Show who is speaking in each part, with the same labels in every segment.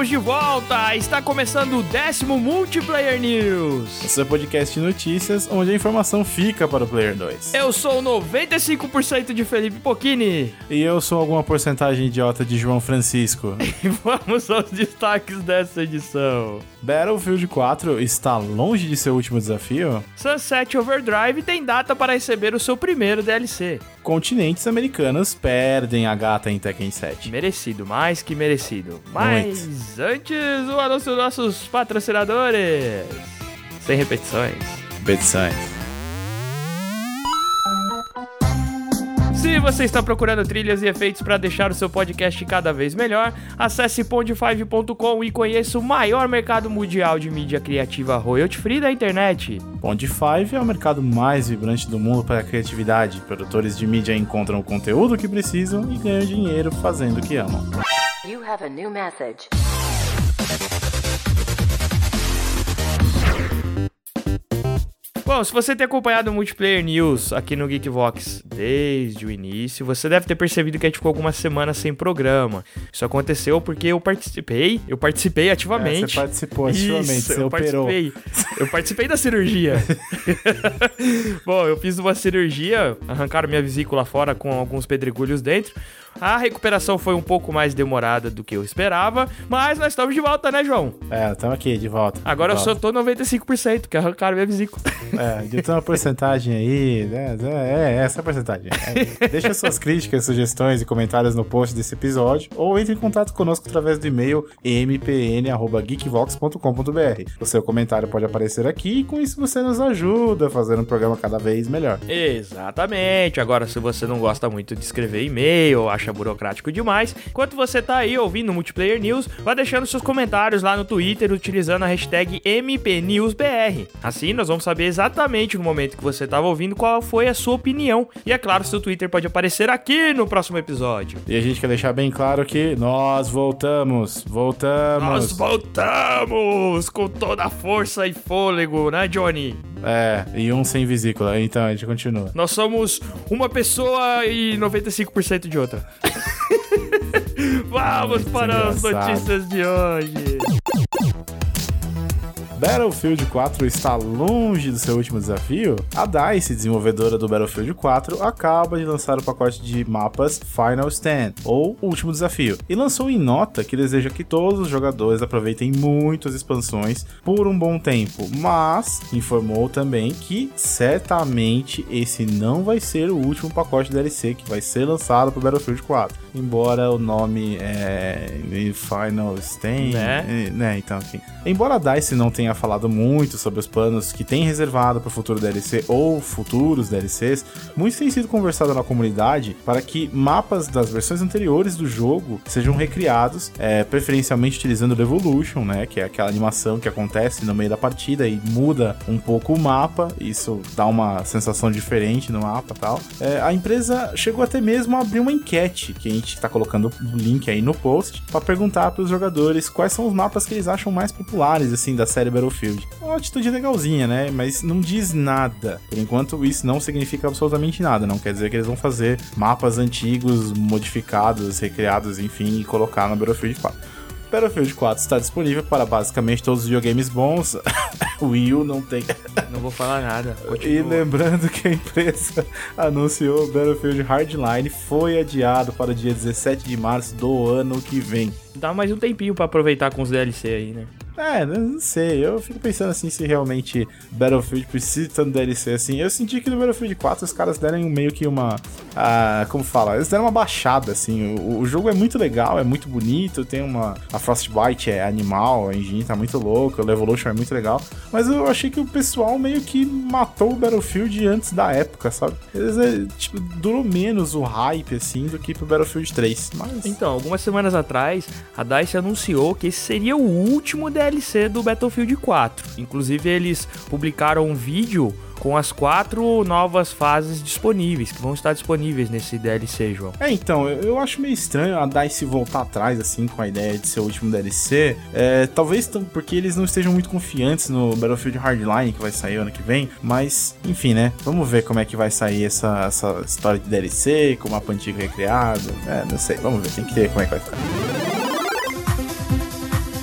Speaker 1: Estamos de volta! Está começando o 10º Multiplayer News.
Speaker 2: O seu podcast de notícias, onde a informação fica para o Player 2.
Speaker 1: Eu sou 95% de Felipe Pocchini.
Speaker 2: E eu sou alguma porcentagem idiota de João Francisco.
Speaker 1: E vamos aos destaques dessa edição.
Speaker 2: Battlefield 4 está longe de seu último desafio?
Speaker 1: Sunset Overdrive tem data para receber o seu primeiro DLC.
Speaker 2: Continentes americanos perdem a gata em Tekken 7.
Speaker 1: Merecido, mais que merecido. Mas antes, o anúncio dos nossos patrocinadores. Sem repetições.
Speaker 2: Petições.
Speaker 1: Se você está procurando trilhas e efeitos para deixar o seu podcast cada vez melhor, acesse pond5.com e conheça o maior mercado mundial de mídia criativa royalty free da internet.
Speaker 2: Pond5 é o mercado mais vibrante do mundo para a criatividade. Produtores de mídia encontram o conteúdo que precisam e ganham dinheiro fazendo o que amam.
Speaker 3: You have a new message.
Speaker 1: Bom, se você tem acompanhado o Multiplayer News aqui no Geekvox desde o início, você deve ter percebido que a gente ficou algumas semanas sem programa. Isso aconteceu porque eu participei ativamente.
Speaker 2: Você participou ativamente,
Speaker 1: Isso,
Speaker 2: você operou.
Speaker 1: Eu participei da cirurgia. Bom, eu fiz uma cirurgia, arrancaram minha vesícula fora com alguns pedregulhos dentro. A recuperação foi um pouco mais demorada do que eu esperava, mas nós estamos de volta, né, João?
Speaker 2: Estamos aqui, de volta.
Speaker 1: Agora eu só tô 95%, que arrancaram minha vesícula.
Speaker 2: De uma porcentagem aí, essa porcentagem. Deixa suas críticas, sugestões e comentários no post desse episódio, ou entre em contato conosco através do e-mail mpn@geekvox.com.br. O seu comentário pode aparecer aqui e com isso você nos ajuda a fazer um programa cada vez melhor.
Speaker 1: Exatamente. Agora, se você não gosta muito de escrever e-mail, acha burocrático demais, enquanto você tá aí ouvindo o Multiplayer News, vá deixando seus comentários lá no Twitter utilizando a hashtag MPNewsBR. Assim, nós vamos saber exatamente no momento que você estava ouvindo qual foi a sua opinião. E é claro, seu Twitter pode aparecer aqui no próximo episódio.
Speaker 2: E a gente quer deixar bem claro que nós voltamos.
Speaker 1: Nós voltamos com toda a força e fôlego, né, Johnny?
Speaker 2: E um sem vesícula, então a gente continua.
Speaker 1: Nós somos uma pessoa e 95% de outra. Vamos para as notícias de hoje.
Speaker 2: Battlefield 4 está longe do seu último desafio? A DICE, desenvolvedora do Battlefield 4, acaba de lançar o pacote de mapas Final Stand, ou Último Desafio, e lançou em nota que deseja que todos os jogadores aproveitem muito as expansões por um bom tempo, mas informou também que certamente esse não vai ser o último pacote de DLC que vai ser lançado para o Battlefield 4, embora o nome Final Stand, então enfim. Embora a DICE não tenha falado muito sobre os planos que tem reservado para o futuro DLC ou futuros DLCs, muito tem sido conversado na comunidade para que mapas das versões anteriores do jogo sejam recriados, preferencialmente utilizando o Revolution, né, que é aquela animação que acontece no meio da partida e muda um pouco o mapa, isso dá uma sensação diferente no mapa e tal. A empresa chegou até mesmo a abrir uma enquete, que a gente está colocando o link aí no post, para perguntar para os jogadores quais são os mapas que eles acham mais populares, assim, da série Battlefield. Uma atitude legalzinha, né? Mas não diz nada. Por enquanto, isso não significa absolutamente nada. Não quer dizer que eles vão fazer mapas antigos, modificados, recriados, enfim, e colocar no Battlefield 4. Battlefield 4 está disponível para basicamente todos os videogames bons. O Wii U não tem.
Speaker 1: Não vou falar nada. Continua.
Speaker 2: E lembrando que a empresa anunciou o Battlefield Hardline foi adiado para o dia 17 de março do ano que vem.
Speaker 1: Dá mais um tempinho pra aproveitar com os DLC aí, né?
Speaker 2: Não sei, eu fico pensando assim se realmente Battlefield precisa de tanto DLC assim. Eu senti que no Battlefield 4 os caras deram meio que uma... como fala? Eles deram uma baixada, assim. O jogo é muito legal, é muito bonito, tem uma... A Frostbite é animal, a engine tá muito louca, o Revolution é muito legal. Mas eu achei que o pessoal meio que matou o Battlefield antes da época, sabe? Durou menos o hype, assim, do que pro Battlefield 3. Mas...
Speaker 1: Então, algumas semanas atrás, a DICE anunciou que esse seria o último DLC do Battlefield 4. Inclusive, eles publicaram um vídeo com as 4 novas fases disponíveis, que vão estar disponíveis nesse DLC, João.
Speaker 2: Então, eu acho meio estranho a DICE voltar atrás, assim, com a ideia de ser o último DLC. Talvez porque eles não estejam muito confiantes no Battlefield Hardline, que vai sair ano que vem, mas, enfim, né? Vamos ver como é que vai sair essa história de DLC, com o mapa antigo recriado. Não sei, vamos ver, tem que ver como é que vai ficar.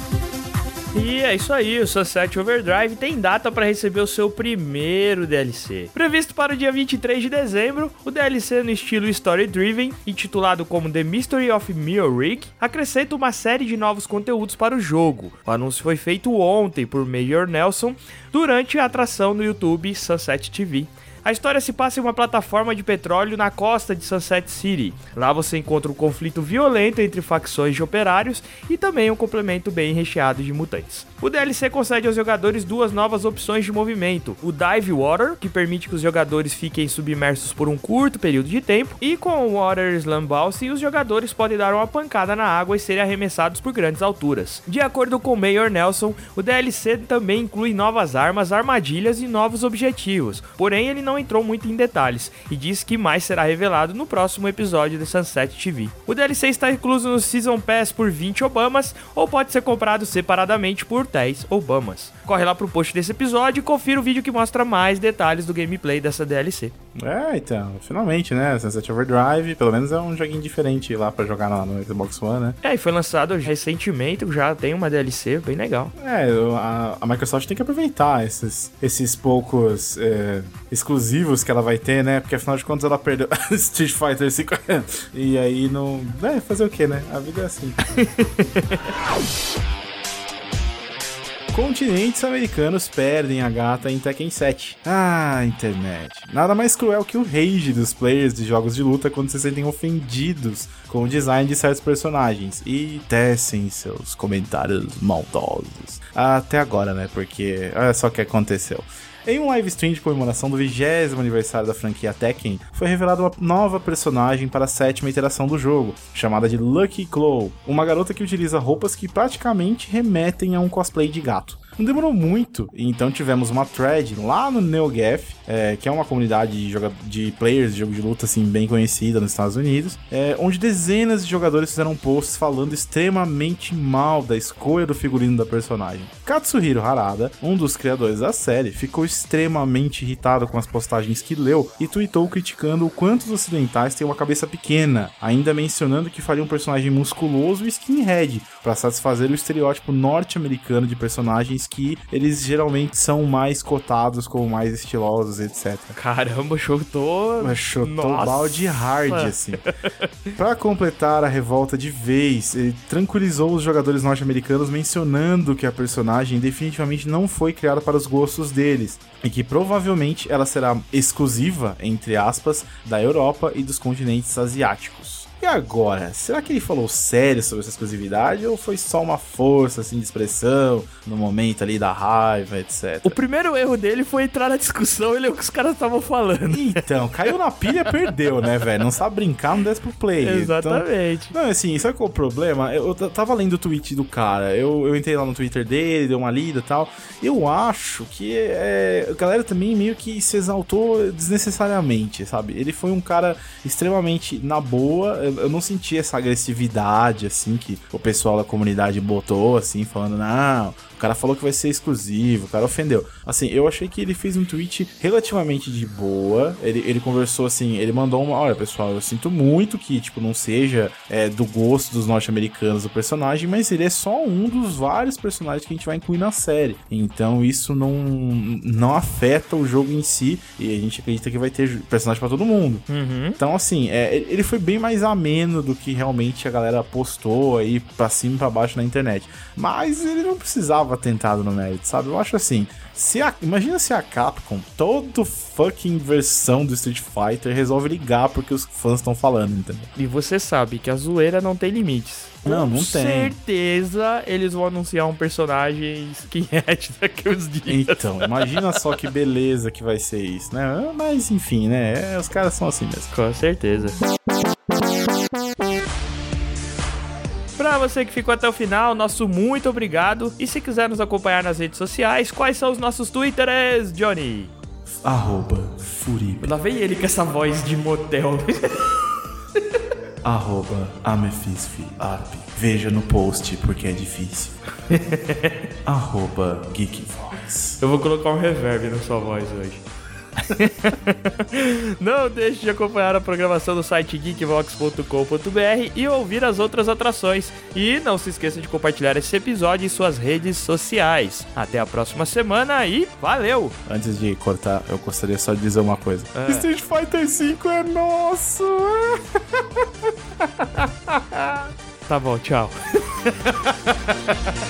Speaker 1: E é isso aí, o Sunset Overdrive tem data para receber o seu primeiro DLC. Previsto para o dia 23 de dezembro, o DLC no estilo Story Driven, intitulado como The Mystery of Mio-Rick, acrescenta uma série de novos conteúdos para o jogo. O anúncio foi feito ontem por Major Nelson durante a atração no YouTube Sunset TV. A história se passa em uma plataforma de petróleo na costa de Sunset City. Lá você encontra um conflito violento entre facções de operários e também um complemento bem recheado de mutantes. O DLC concede aos jogadores duas novas opções de movimento: o Dive Water, que permite que os jogadores fiquem submersos por um curto período de tempo, e com o Water Slam Bouncing, os jogadores podem dar uma pancada na água e serem arremessados por grandes alturas. De acordo com Mayor Nelson, o DLC também inclui novas armas, armadilhas e novos objetivos, porém ele não entrou muito em detalhes e disse que mais será revelado no próximo episódio de Sunset TV. O DLC está incluso no Season Pass por 20 Obamas ou pode ser comprado separadamente por 10 Obamas. Corre lá pro post desse episódio e confira o vídeo que mostra mais detalhes do gameplay dessa DLC.
Speaker 2: Então, finalmente, né? Sunset Overdrive, pelo menos é um joguinho diferente lá pra jogar no Xbox One, né?
Speaker 1: E foi lançado recentemente, já tem uma DLC bem legal.
Speaker 2: A Microsoft tem que aproveitar esses poucos exclusivos que ela vai ter, né? Porque afinal de contas ela perdeu Street Fighter 5 e aí não... fazer o quê, né? A vida é assim. Continentes americanos perdem a gata em Tekken 7. Internet. Nada mais cruel que o rage dos players de jogos de luta quando se sentem ofendidos com o design de certos personagens e tecem seus comentários maldosos. Até agora, né? Porque olha só o que aconteceu. Em um live stream de comemoração do 20º aniversário da franquia Tekken, foi revelada uma nova personagem para a 7ª iteração do jogo, chamada de Lucky Claw, uma garota que utiliza roupas que praticamente remetem a um cosplay de gato. Não demorou muito, e então tivemos uma thread lá no NeoGAF, que é uma comunidade de players de jogo de luta assim, bem conhecida nos Estados Unidos, onde dezenas de jogadores fizeram posts falando extremamente mal da escolha do figurino da personagem. Katsuhiro Harada, um dos criadores da série, ficou extremamente irritado com as postagens que leu e tweetou criticando o quanto os ocidentais têm uma cabeça pequena, ainda mencionando que faria um personagem musculoso e skinhead para satisfazer o estereótipo norte-americano de personagens que eles geralmente são mais cotados como mais estilosos, etc.
Speaker 1: Caramba, chutou
Speaker 2: balde hard, assim. Pra completar a revolta de vez, ele tranquilizou os jogadores norte-americanos mencionando que a personagem definitivamente não foi criada para os gostos deles e que provavelmente ela será exclusiva, entre aspas, da Europa e dos continentes asiáticos. E agora, será que ele falou sério sobre essa exclusividade ou foi só uma força assim de expressão no momento ali da raiva, etc?
Speaker 1: O primeiro erro dele foi entrar na discussão e ler o que os caras estavam falando.
Speaker 2: Então, caiu na pilha, perdeu, né, velho? Não sabe brincar, não desce pro play.
Speaker 1: Exatamente.
Speaker 2: Então, não, assim, sabe qual é o problema? Eu tava lendo o tweet do cara, eu entrei lá no Twitter dele, dei uma lida e tal. Eu acho que a galera também meio que se exaltou desnecessariamente, sabe? Ele foi um cara extremamente na boa. Eu não senti essa agressividade, assim, que o pessoal da comunidade botou, assim, falando, não, o cara falou que vai ser exclusivo, o cara ofendeu. Assim, eu achei que ele fez um tweet relativamente de boa, ele conversou, assim, ele mandou olha, pessoal, eu sinto muito que, tipo, não seja do gosto dos norte-americanos o personagem, mas ele é só um dos vários personagens que a gente vai incluir na série. Então, isso não afeta o jogo em si, e a gente acredita que vai ter personagem pra todo mundo.
Speaker 1: Uhum.
Speaker 2: Então, assim, ele foi bem mais ameno do que realmente a galera postou aí pra cima e pra baixo na internet. Mas ele não precisava ter entrado no mérito, sabe? Eu acho assim, imagina se a Capcom, toda fucking versão do Street Fighter, resolve ligar porque os fãs estão falando, entendeu?
Speaker 1: E você sabe que a zoeira não tem limites.
Speaker 2: Não tem.
Speaker 1: Com certeza eles vão anunciar um personagem skinhead daqui uns dias.
Speaker 2: Então, imagina só que beleza que vai ser isso, né? Mas enfim, né? Os caras são assim mesmo.
Speaker 1: Com certeza. Pra você que ficou até o final, nosso muito obrigado. E se quiser nos acompanhar nas redes sociais, quais são os nossos Twitters, Johnny?
Speaker 2: @Furibe.
Speaker 1: Lá vem ele com essa voz de motel.
Speaker 2: @Amefisf_Arp. Veja no post porque é difícil. @Geekvox.
Speaker 1: Eu vou colocar um reverb na sua voz hoje. Não deixe de acompanhar a programação do site geekvox.com.br e ouvir as outras atrações. E não se esqueça de compartilhar esse episódio em suas redes sociais. Até a próxima semana e valeu!
Speaker 2: Antes de cortar, eu gostaria só de dizer uma coisa. Street Fighter V é nosso!
Speaker 1: Tá bom, tchau.